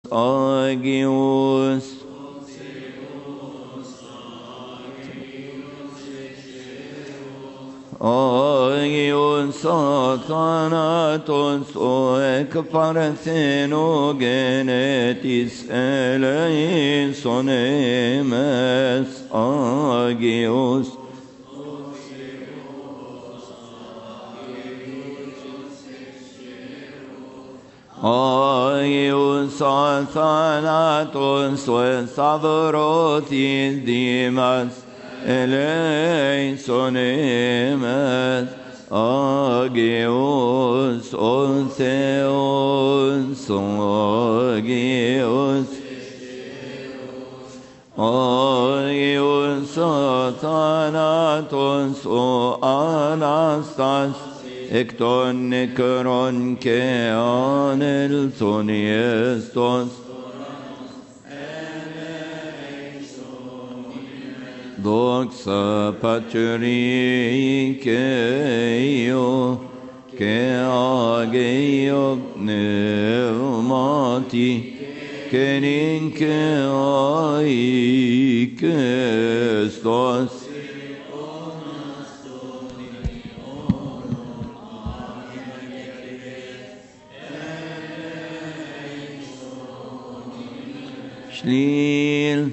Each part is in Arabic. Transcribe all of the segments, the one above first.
Agios Agios Athanatos Oek Parthenogenetis Eleison Agios Agios Athanatos Stavrotis Dimas Eleison Agios Otheos Agios Agios Athanatos O Anastas Ekton Nikaron Kean Elsoniestos Doxa Patri Keio Keageo Pneumati Kenin Keai Kestos Shlil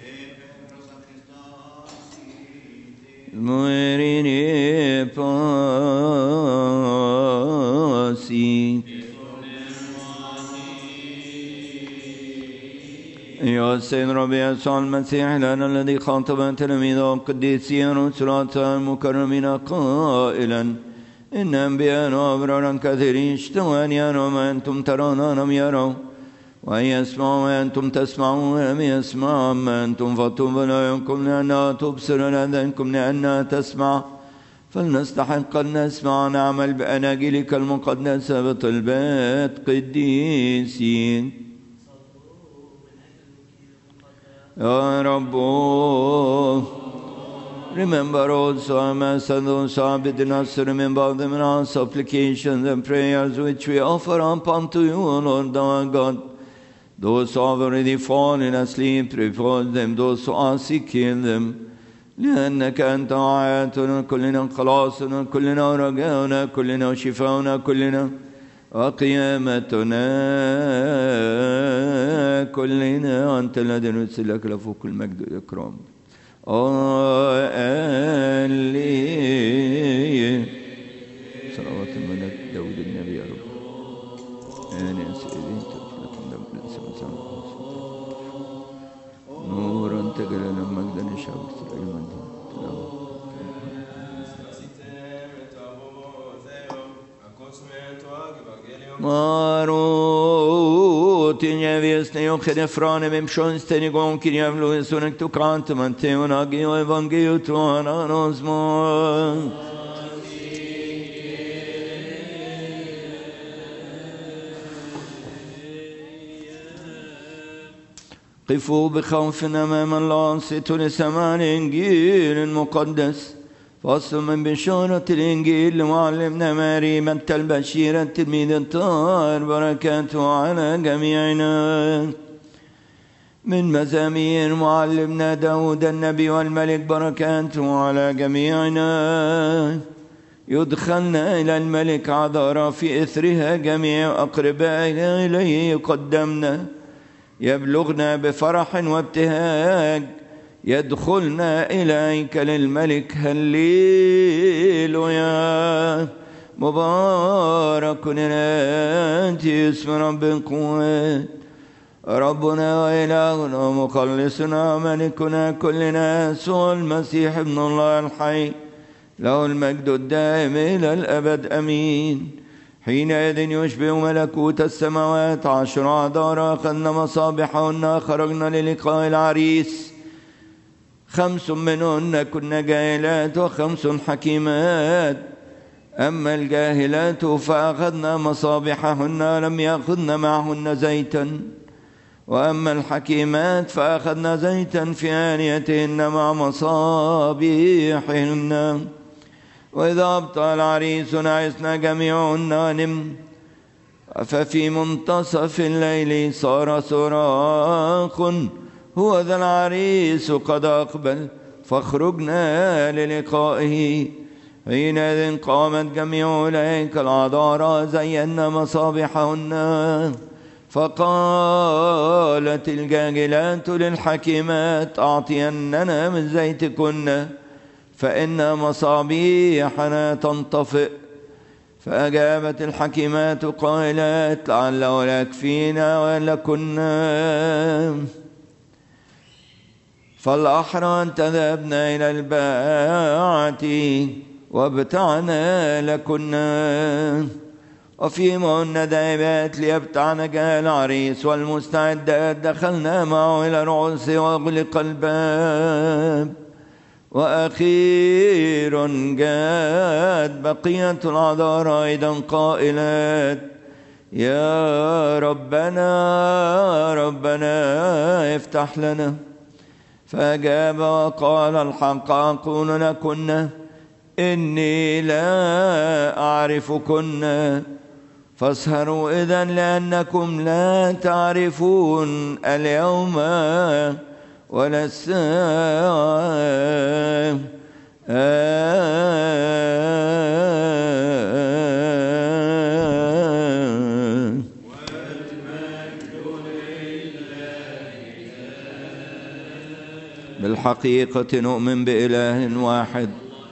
Moerini Pasi يا سيد ربي يسوع المسيح لنا الذي خاطب تلاميذه القديسين ورسلاته المكرمين قائلا إن أنبياء وأبرارا كثيرين اشتهوا أن يروا ما أنتم ترون ولم يروا وأن يسمعوا ما أنتم تسمعون ولم يسمعوا ما أنتم فطوبى لكم لأنها تبصر لأذانكم لأنها تسمع فلنستحق أن نسمع ونعمل بأناجيلك المقدسة بطلبات قديسين يا رب. Remember also our Master, those who are bidden us to remember them in our supplications and prayers which we offer up unto you, O Lord our God. Those who have already fallen asleep, repose them. Those who are sick, heal them. لأنك أنت حياتنا كلنا، خلاصنا كلنا، رجاؤنا كلنا، وشفاؤنا كلنا، وقيامتنا كلنا. أنت الذي نرسل لك له كل مجد وإكرام. صلوات الملك داود النبي يا رب. آمين يا سيدي. نورا تجلنا مجدا شعبك سليمان. Marut in jevjesne jochene frane vem skönsten igång kring jävlo en sån tu kant man teonagi och evangeliet från anosmon. قفوا بخوف أمام الله ستوا لسماع الإنجيل المقدس. فصل من بشارة الإنجيل لمعلمنا ماري متى البشير التلميذ الطاهر بركاته على جميعنا. من مزامير معلمنا داود النبي والملك بركاته على جميعنا. يدخلنا إلى الملك عذارى في إثرها جميع أقربائنا إليه يقدمنا. يبلغنا بفرح وابتهاج يدخلنا إلى هيكل الملك. هللويا مبارك أنت اسم رب القوات ربنا وإلهنا ومخلصنا ملكنا كلنا يسوع المسيح ابن الله الحي له المجد الدائم إلى الأبد أمين. حينئذ يشبه ملكوت السماوات 10 أعذار أخذنا مصابيحهن خرجنا للقاء العريس. 5 منهن كن جاهلات و5 حكيمات. أما الجاهلات فأخذنا مصابيحهن لم يأخذن معهن زيتا. وأما الحكيمات فأخذنا زيتا في آنيتهن مع مصابيحهن. وإذا أبطأ العريس نعسنا جميعهن ونمن. ففي منتصف الليل صار صراخ هو ذا العريس قد أقبل فاخرجنا للقائه. حينئذ قامت جميع أولئك العذارى زينا مصابيحهن فقالت الجاجلات للحكيمات أعطيننا من زيتكن فإن مصابيحنا تنطفئ. فأجابت الحكيمات قائلات لعله لا يكفينا ولكن فالأحرى أن تذهبنا إلى الباعة وابتعنا لكنا. وفيما هن ذاهبات ليبتعن جاء العريس والمستعدات دخلنا معه إلى العرس وأغلق الباب. وأخيرا جاءت بقية العذارى أيضا قائلات يا ربنا افتح لنا. فأجاب وقال الحق أقول لكن إني لا أعرفكن فاسهروا إذن لأنكم لا تعرفون اليوم ولا الساعة. بالحقيقة نؤمن بإله واحد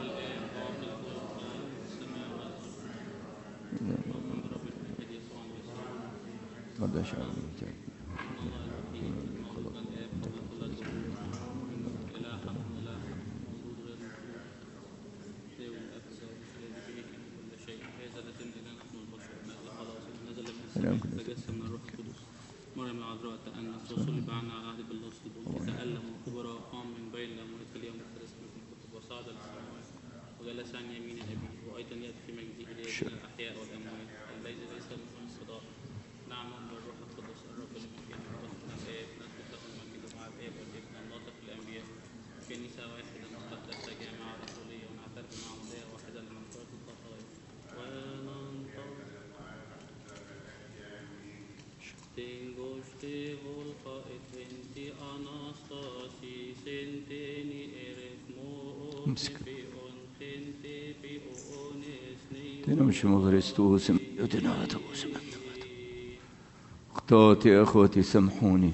مريم العذراء تأنس وصلب عنا على عهد بالنص تألم وكبر وقام من بين الأموات في اليوم الثالث من الكتب وصعد للسماوات وجلس عن يمين أبيه وأيضا يأتي في مجده ليجزي الأحياء والأموات الذي ليس له انصداء. نعم بالروح القدس الرب المكين وتخلق الآب نثبت له المجد مع الآب والابن الناطق الأنبياء كنيسة واحدة مقدسة جامعة رسولية ونعترف بمعمودية واحدة لمغفرة الخطايا Tengo este volca et venti anastasi senteni eres moon gente piones تنمشي مغرستوس يتناتوس اخواتي اخوتي سامحوني.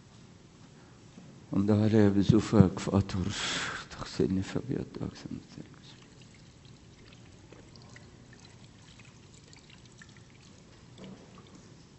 امضى علي بزوفك فأطر تغسلني فبيدك.